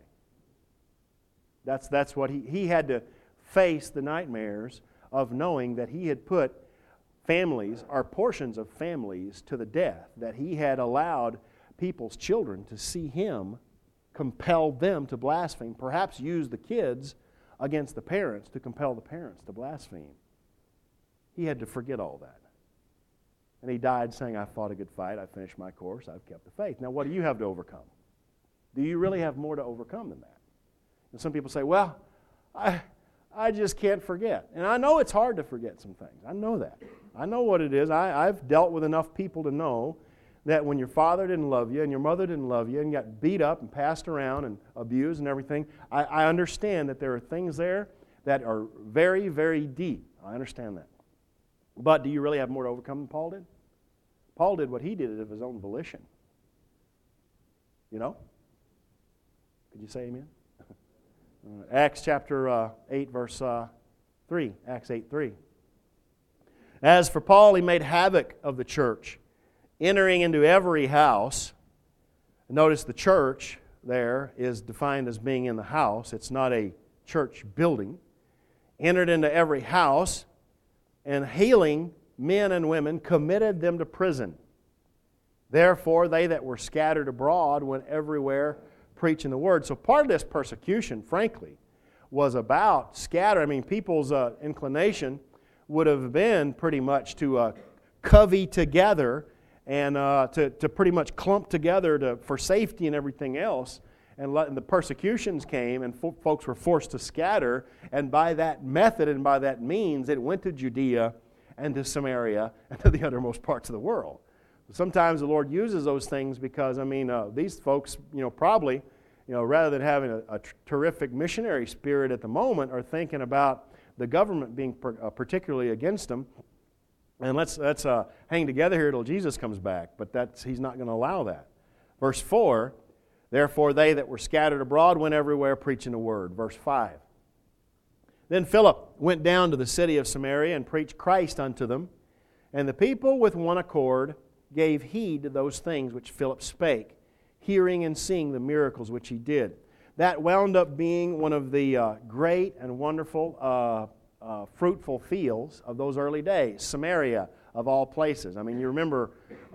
That's what he had to face the nightmares of knowing that he had put families or portions of families to the death, that he had allowed people's children to see him compel them to blaspheme, perhaps use the kids against the parents to compel the parents to blaspheme. He had to forget all that. And he died saying, I fought a good fight, I finished my course, I've kept the faith. Now what do you have to overcome? Do you really have more to overcome than that? And some people say, well, I just can't forget. And I know it's hard to forget some things. I know that. I know what it is. I've dealt with enough people to know that when your father didn't love you and your mother didn't love you and you got beat up and passed around and abused and everything, I understand that there are things there that are very, very deep. I understand that. But do you really have more to overcome than Paul did? Paul did what he did of his own volition. Could you say amen? Acts chapter 8, verse 3. Acts 8:3. As for Paul, he made havoc of the church, entering into every house. Notice the church there is defined as being in the house. It's not a church building. Entered into every house, and hailing men and women, committed them to prison. Therefore, they that were scattered abroad went everywhere preaching the word. So part of this persecution, frankly, was about scatter. People's inclination would have been pretty much to covey together and to pretty much clump together for safety and everything else. And the persecutions came, and folks were forced to scatter. And by that method and by that means, it went to Judea and to Samaria and to the uttermost parts of the world. Sometimes the Lord uses those things because, these folks, probably, rather than having a terrific missionary spirit at the moment, are thinking about the government being particularly against them. And let's hang together here till Jesus comes back. But He's not going to allow that. Verse 4, therefore they that were scattered abroad went everywhere preaching the word. Verse 5. Then Philip went down to the city of Samaria and preached Christ unto them. And the people with one accord gave heed to those things which Philip spake, hearing and seeing the miracles which he did. That wound up being one of the great and wonderful fruitful fields of those early days. Samaria, of all places. You remember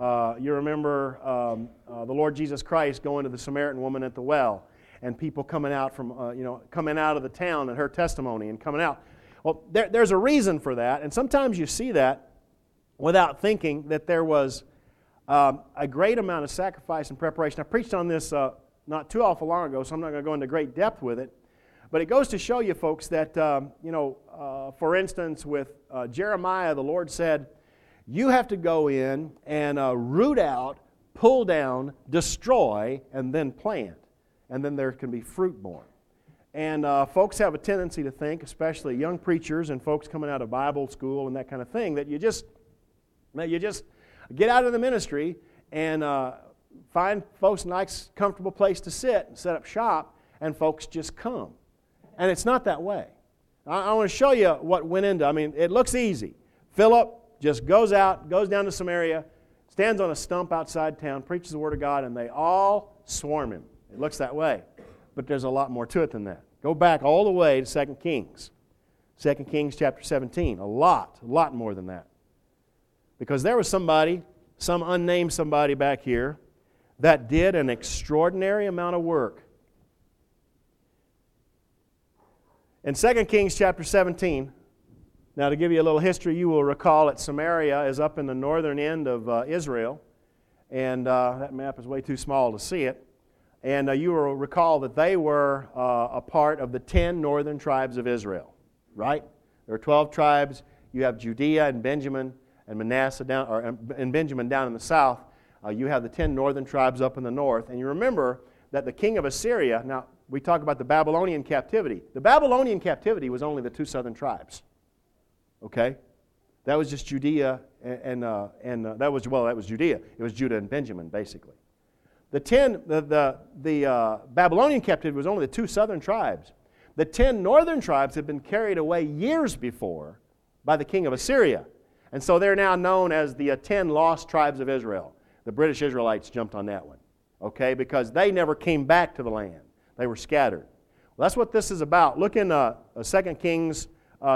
the Lord Jesus Christ going to the Samaritan woman at the well, and people coming out coming out of the town and her testimony and coming out. Well, there's a reason for that, and sometimes you see that without thinking that there was a great amount of sacrifice and preparation. I preached on this not too awful long ago, so I'm not going to go into great depth with it. But it goes to show you, folks, that, for instance, with Jeremiah, the Lord said, you have to go in and root out, pull down, destroy, and then plant. and then there can be fruit born. And folks have a tendency to think, especially young preachers and folks coming out of Bible school and that kind of thing, that you just get out of the ministry and find folks a nice, comfortable place to sit and set up shop, and folks just come. And it's not that way. I want to show you what went into. I mean, it looks easy. Philip just goes out, goes down to Samaria, stands on a stump outside town, preaches the Word of God, and they all swarm him. It looks that way. But there's a lot more to it than that. Go back all the way to 2 Kings. 2 Kings chapter 17. A lot more than that. Because there was somebody, some unnamed somebody back here, that did an extraordinary amount of work. In 2 Kings chapter 17, now to give you a little history, you will recall that Samaria is up in the northern end of Israel, and that map is way too small to see it. And you will recall that they were a part of the 10 northern tribes of Israel, right? There are 12 tribes. You have Judea and Benjamin and Manasseh and Benjamin down in the south. You have the 10 northern tribes up in the north. And you remember that the king of Assyria, now we talk about the Babylonian captivity. The Babylonian captivity was only the 2 southern tribes. Okay? That was just Judea that was Judea. It was Judah and Benjamin, basically. The Babylonian captivity was only the 2 southern tribes. The 10 northern tribes had been carried away years before by the king of Assyria. And so they're now known as the 10 lost tribes of Israel. The British Israelites jumped on that one, okay, because they never came back to the land. They were scattered. Well, that's what this is about. Look in 2 Kings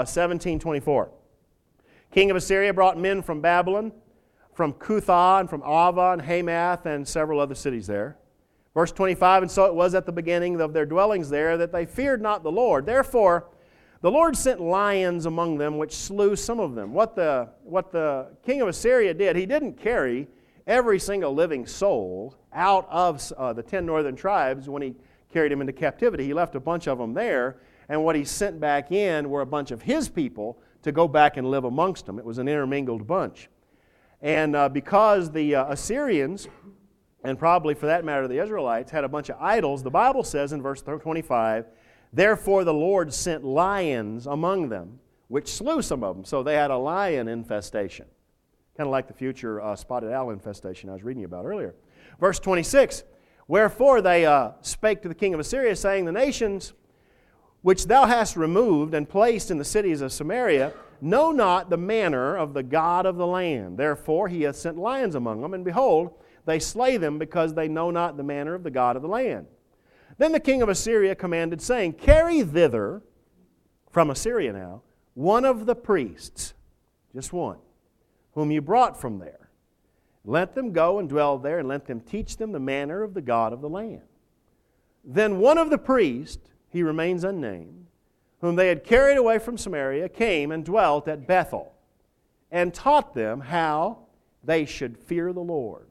17:24. King of Assyria brought men from Babylon, from Cuthah, and from Ava, and Hamath, and several other cities there. Verse 25, and so it was at the beginning of their dwellings there that they feared not the Lord. Therefore, the Lord sent lions among them, which slew some of them. What the king of Assyria did, he didn't carry every single living soul out of the 10 northern tribes when he carried them into captivity. He left a bunch of them there, and what he sent back in were a bunch of his people to go back and live amongst them. It was an intermingled bunch. And because the Assyrians, and probably for that matter the Israelites, had a bunch of idols, the Bible says in verse 25, therefore the Lord sent lions among them, which slew some of them. So they had a lion infestation. Kind of like the future spotted owl infestation I was reading about earlier. Verse 26, wherefore they spake to the king of Assyria, saying, the nations which thou hast removed and placed in the cities of Samaria know not the manner of the God of the land. Therefore he hath sent lions among them, and behold, they slay them because they know not the manner of the God of the land. Then the king of Assyria commanded, saying, carry thither, from Assyria now, one of the priests, just one, whom you brought from there. Let them go and dwell there, and let them teach them the manner of the God of the land. Then one of the priests, he remains unnamed, whom they had carried away from Samaria, came and dwelt at Bethel, and taught them how they should fear the Lord.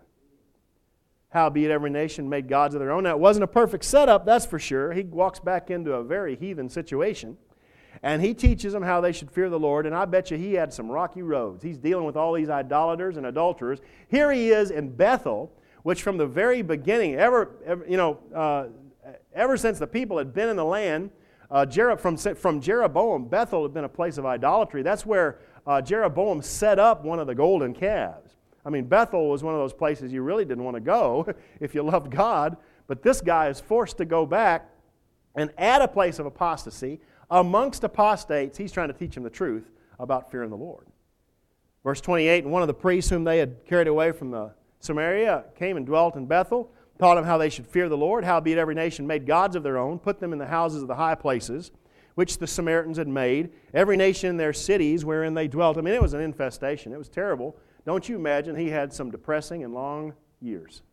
Howbeit every nation made gods of their own. Now, it wasn't a perfect setup, that's for sure. He walks back into a very heathen situation, and he teaches them how they should fear the Lord, and I bet you he had some rocky roads. He's dealing with all these idolaters and adulterers. Here he is in Bethel, which from the very beginning, ever since the people had been in the land, from Jeroboam, Bethel had been a place of idolatry. That's where Jeroboam set up one of the golden calves. I mean, Bethel was one of those places you really didn't want to go if you loved God, but this guy is forced to go back and add a place of apostasy. Amongst apostates, he's trying to teach them the truth about fearing the Lord. Verse 28, and one of the priests whom they had carried away from the Samaria came and dwelt in Bethel, taught them how they should fear the Lord. Howbeit every nation made gods of their own, put them in the houses of the high places, which the Samaritans had made, every nation in their cities wherein they dwelt. I mean, it was an infestation. It was terrible. Don't you imagine he had some depressing and long years.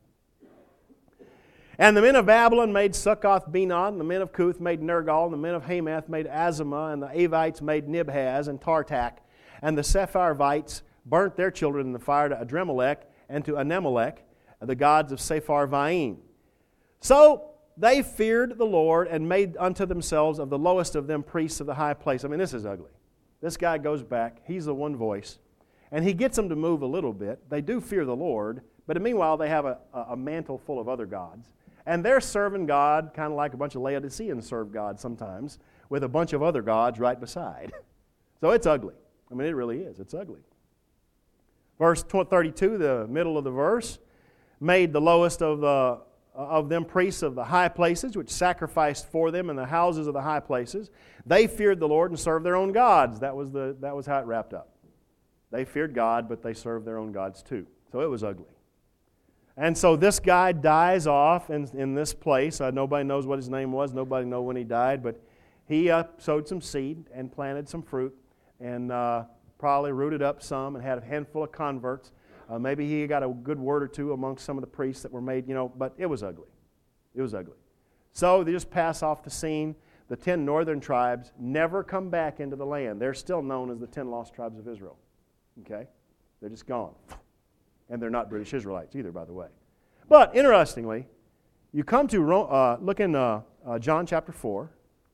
And the men of Babylon made Succoth-Benoth, and the men of Cuth made Nergal, and the men of Hamath made Azimah, and the Avites made Nibhaz and Tartak, and the Sepharvites burnt their children in the fire to Adremelech and to Anemelech, the gods of Sepharvaim. So they feared the Lord and made unto themselves of the lowest of them priests of the high place. I mean, this is ugly. This guy goes back. He's the one voice. And he gets them to move a little bit. They do fear the Lord, but meanwhile they have a mantle full of other gods. And they're serving God kind of like a bunch of Laodiceans serve God sometimes, with a bunch of other gods right beside. So it's ugly. I mean, it really is. It's ugly. Verse 32, the middle of the verse, made the lowest of them priests of the high places, which sacrificed for them in the houses of the high places. They feared the Lord and served their own gods. That was how it wrapped up. They feared God, but they served their own gods too. So it was ugly. And so this guy dies off in this place. Nobody knows what his name was. Nobody knows when he died. But he sowed some seed and planted some fruit and probably rooted up some and had a handful of converts. Maybe he got a good word or two amongst some of the priests that were made, but it was ugly. It was ugly. So they just pass off the scene. The 10 northern tribes never come back into the land. They're still known as the 10 lost tribes of Israel. Okay? They're just gone. And they're not British Israelites either, by the way. But interestingly, you come to look in John chapter 4.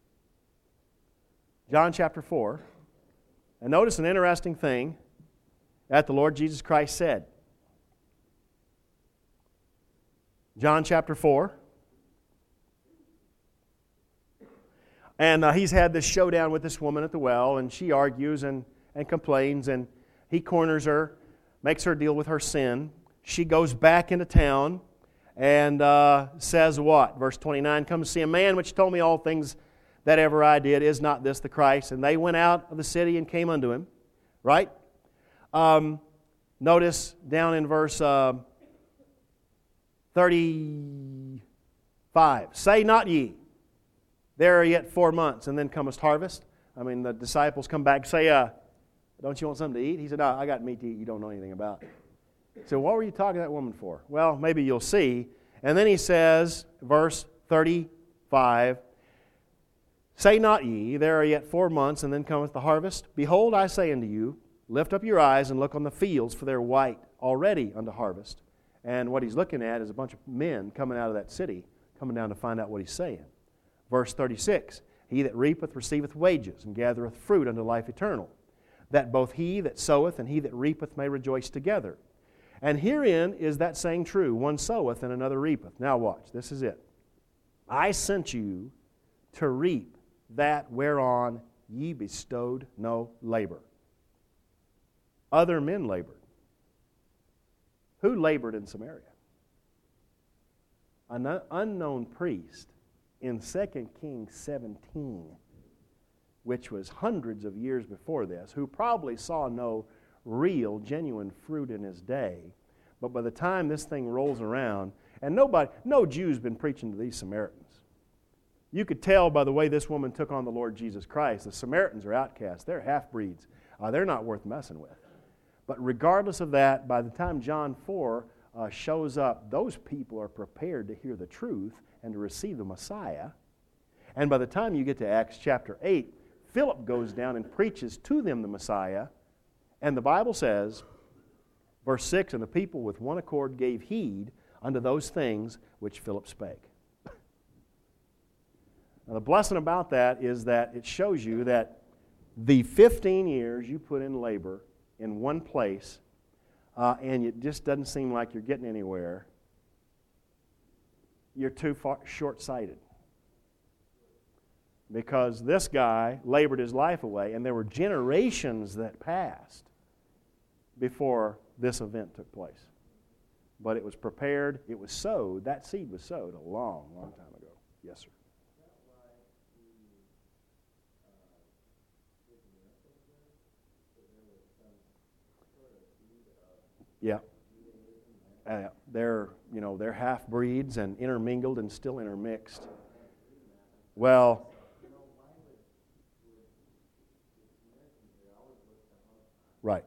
John chapter 4. And notice an interesting thing that the Lord Jesus Christ said. John chapter 4. And he's had this showdown with this woman at the well, and she argues and complains, and he corners her, makes her deal with her sin. She goes back into town and says what? Verse 29, "Come to see a man which told me all things that ever I did. Is not this the Christ?" And they went out of the city and came unto him. Right? Notice down in verse 35, "Say not ye, there are yet 4 months, and then cometh harvest." I mean, the disciples come back and say, "Don't you want something to eat?" He said, "No, I got meat to eat you don't know anything about." So what were you talking to that woman for? Well, maybe you'll see. And then he says, verse 35, "Say not ye, there are yet 4 months, and then cometh the harvest? Behold, I say unto you, lift up your eyes and look on the fields, for they're white already unto harvest." And what he's looking at is a bunch of men coming out of that city, coming down to find out what he's saying. Verse 36, "He that reapeth receiveth wages, and gathereth fruit unto life eternal, that both he that soweth and he that reapeth may rejoice together. And herein is that saying true, one soweth and another reapeth." Now watch, this is it. "I sent you to reap that whereon ye bestowed no labor." Other men labored. Who labored in Samaria? An unknown priest in 2 Kings 17, which was hundreds of years before this, who probably saw no real, genuine fruit in his day. But by the time this thing rolls around, and no Jew's been preaching to these Samaritans. You could tell by the way this woman took on the Lord Jesus Christ. The Samaritans are outcasts. They're half-breeds. They're not worth messing with. But regardless of that, by the time John 4 shows up, those people are prepared to hear the truth and to receive the Messiah. And by the time you get to Acts chapter 8, Philip goes down and preaches to them the Messiah. And the Bible says, verse 6, "And the people with one accord gave heed unto those things which Philip spake." Now the blessing about that is that it shows you that the 15 years you put in labor in one place, and it just doesn't seem like you're getting anywhere, you're too short-sighted. Because this guy labored his life away, and there were generations that passed before this event took place. But it was prepared, it was sowed, that seed was sowed a long, long time ago. Yes, sir. Yeah. They're half-breeds and intermingled and still intermixed. Well, right.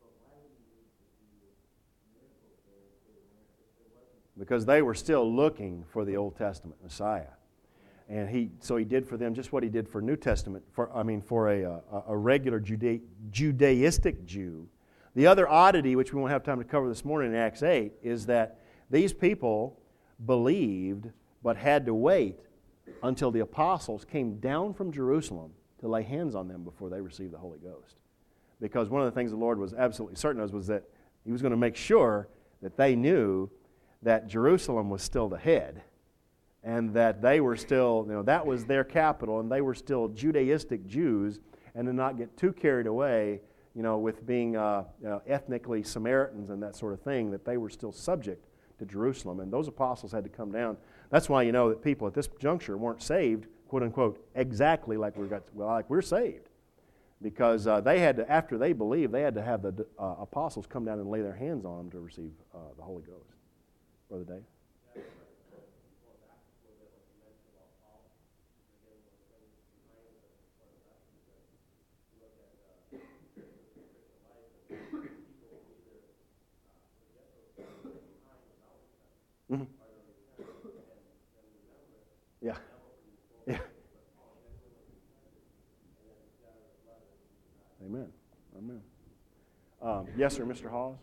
Because they were still looking for the Old Testament Messiah. And he did for them just what he did for New Testament, for a regular Judaistic Jew. The other oddity, which we won't have time to cover this morning in Acts 8, is that these people believed but had to wait until the apostles came down from Jerusalem to lay hands on them before they received the Holy Ghost. Because one of the things the Lord was absolutely certain of was that He was going to make sure that they knew that Jerusalem was still the head and that they were still, that was their capital, and they were still Judaistic Jews, and to not get too carried away, with being ethnically Samaritans and that sort of thing, that they were still subject to Jerusalem, and those apostles had to come down. That's why that people at this juncture weren't saved, quote unquote, exactly like we're saved, because they had to, after they believed, they had to have the apostles come down and lay their hands on them to receive the Holy Ghost. Brother Dave. Mm-hmm. Yeah. Yeah. Amen. Amen. Yes, sir, Mr. Hawes.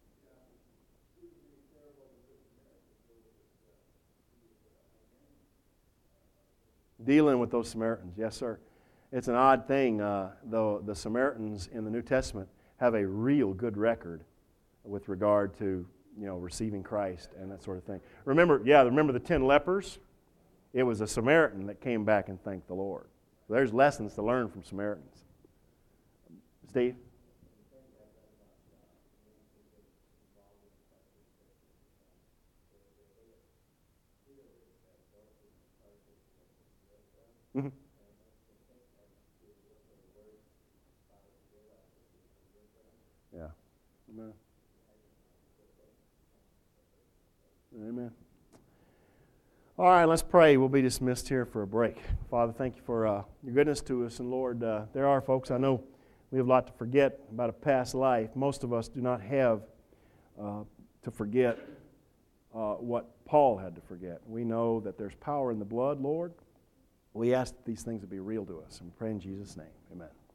Dealing with those Samaritans, yes, sir. It's an odd thing, though the Samaritans in the New Testament have a real good record with regard to receiving Christ and that sort of thing. Remember the 10 lepers? It was a Samaritan that came back and thanked the Lord. So there's lessons to learn from Samaritans. Steve? Mm-hmm. Yeah. Amen. Amen. All right, let's pray. We'll be dismissed here for a break. Father, thank you for your goodness to us. And Lord, there are folks, I know we have a lot to forget about a past life. Most of us do not have to forget what Paul had to forget. We know that there's power in the blood, Lord. We ask that these things would be real to us. And we pray in Jesus' name. Amen.